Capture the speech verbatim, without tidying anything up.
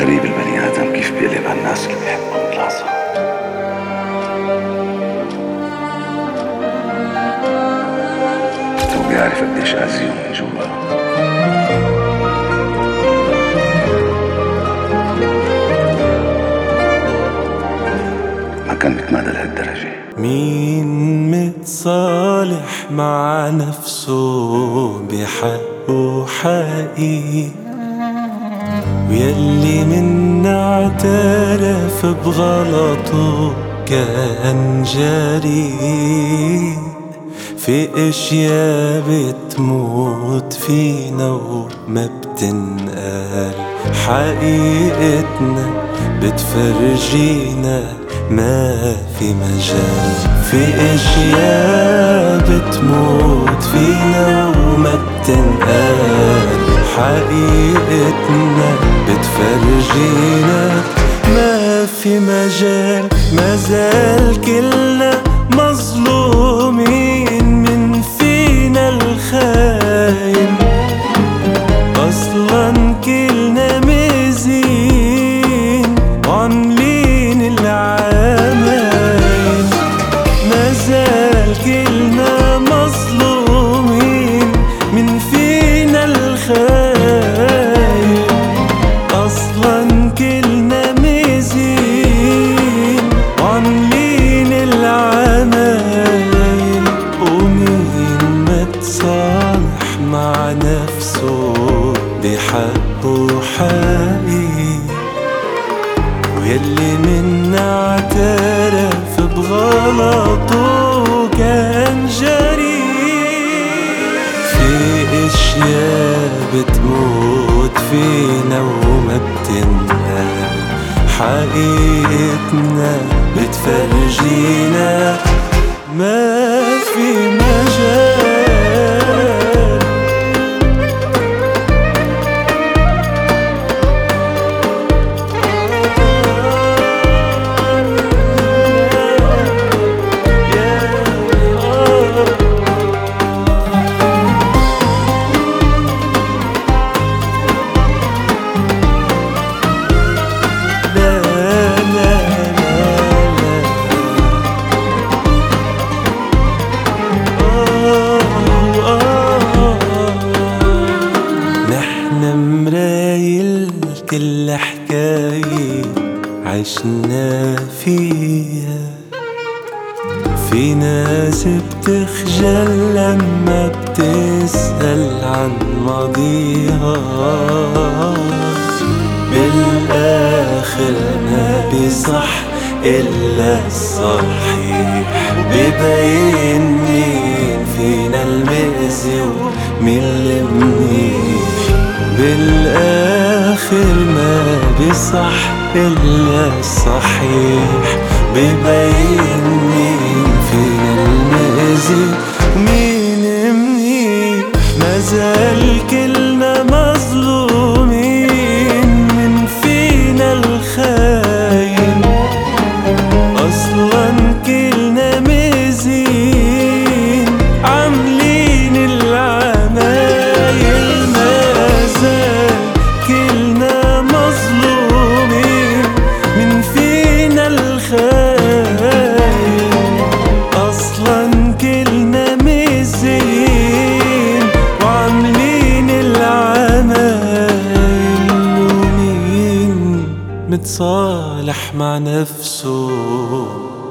غريب البني آدم كيف بيقلب على الناس اللي بيحبهم بلحظة. هو بيعرف قديش أذيهم من جوا. ما كان متمادى لهالدرجة. مين متصالح مع نفسه بحقه حقيقي، ويلي من اعترف بغلطه كان جريء. في اشياء بتموت فينا وما بتنقال، حقيقتنا بتفرجينا ما في مجال. في اشياء بتموت فينا وما بتنقال، حقيقتنا بتفرجينا ما في مجال. مازال كلنا مظلومين، من فينا الخاين اصلا كلنا مزين وعاملين العمايل. مازال كلنا مظلومين، من فينا الخاين اصلا كلنا مزين وعاملين العمايل. ومين متصالح مع نفسه بحقه حقيقي، ويلي منا اعترف بغلطه كان جريء. في اشياء بتموت فينا وما بتنقال، حقيقتنا بتفرجينا ما في مجال. كل حكاية عشنا فيها، في ناس بتخجل لما بتسأل عن ماضيها. بالآخر ما بيصح إلا الصحيح، ببين مين فينا المأذي ومين المنيح. بالآخر ما بيصح إلا الصحيح، ببين مين فينا المأذي ومين منيح. مازال كلنا مظلومين، من فينا الخاين أصلا كلنا مزين عاملين العمايل. مازال كلنا مظلومين، من فينا الخاين أصلا كلنا مزين وعاملين العمايل. ومين متصالح مع نفسه